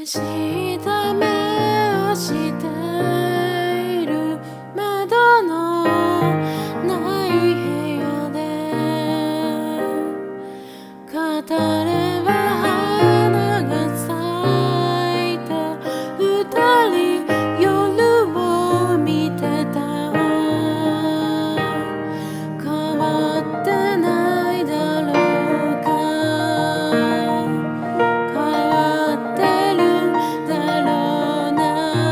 した目をしている窓のない部屋で語れば花が咲いた二人夜を見てた変わってないだろうか変わってるだろうな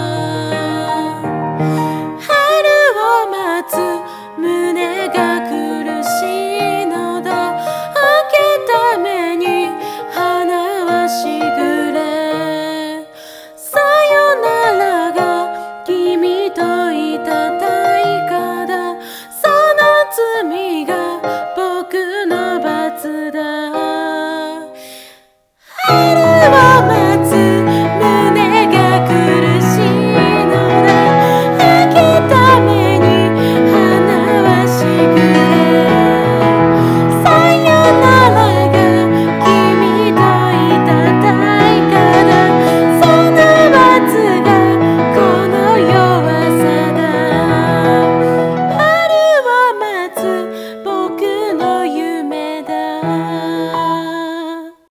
春を待つ胸が苦しいのだ開けた目に花はしぐれさよならが君といた対価だその罪が僕の罰だ